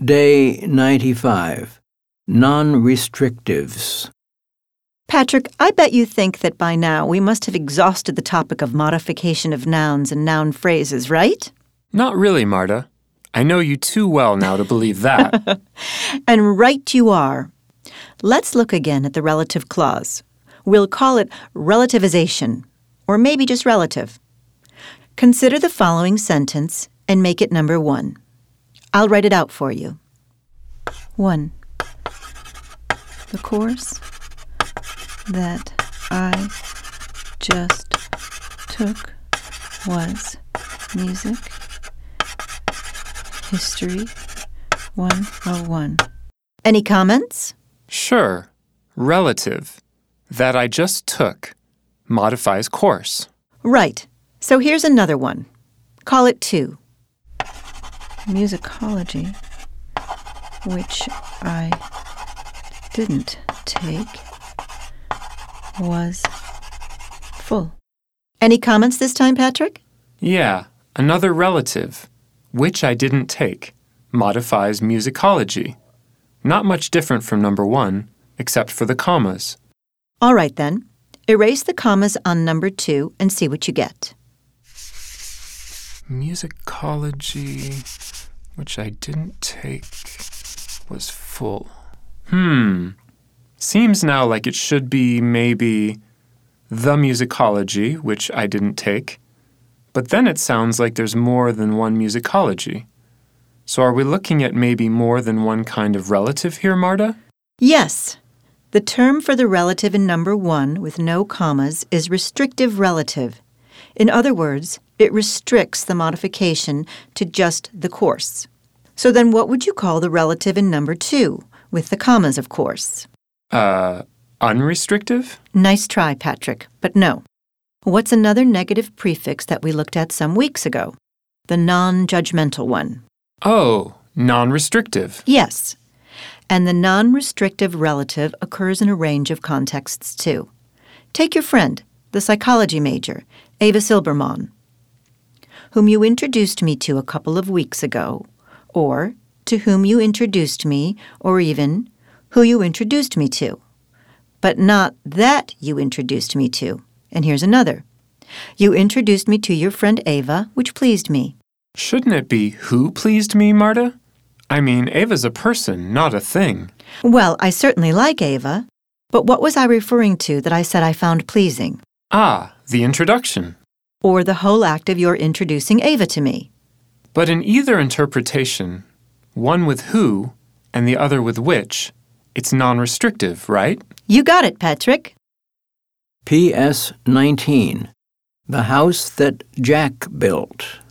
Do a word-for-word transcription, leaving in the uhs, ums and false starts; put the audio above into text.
Day ninety-five. Non-restrictives. Patrick, I bet you think that by now we must have exhausted the topic of modification of nouns and noun phrases, right? Not really, Marta. I know you too well now to believe that. And right you are. Let's look again at the relative clause. We'll call it relativization, or maybe just relative. Consider the following sentence and make it number one. I'll write it out for you. One. The course that I just took was music history one oh one. Any comments? Sure. Relative. That I just took modifies course. Right. So here's another one. Call it two. Musicology, which I didn't take, was full. Any comments this time, Patrick? Yeah, another relative, which I didn't take, modifies musicology. Not much different from number one, except for the commas. All right, then. Erase the commas on number two and see what you get. Musicology, which I didn't take, was full. Hmm. Seems now like it should be maybe the musicology, which I didn't take. But then it sounds like there's more than one musicology. So are we looking at maybe more than one kind of relative here, Marta? Yes. The term for the relative in number one with no commas is restrictive relative. In other words, it restricts the modification to just the course. So then what would you call the relative in number two, with the commas, of course? Uh, unrestrictive? Nice try, Patrick, but no. What's another negative prefix that we looked at some weeks ago? The non-judgmental one. Oh, non-restrictive. Yes. And the non-restrictive relative occurs in a range of contexts, too. Take your friend, the psychology major, Ava Silberman, whom you introduced me to a couple of weeks ago, or to whom you introduced me, or even who you introduced me to. But not that you introduced me to. And here's another. You introduced me to your friend Ava, which pleased me. Shouldn't it be who pleased me, Marta? I mean, Ava's a person, not a thing. Well, I certainly like Ava, but what was I referring to that I said I found pleasing? Ah, the introduction. Or the whole act of your introducing Ava to me. But in either interpretation, one with who and the other with which, it's non-restrictive, right? You got it, Patrick. P S nineteen. The house that Jack built.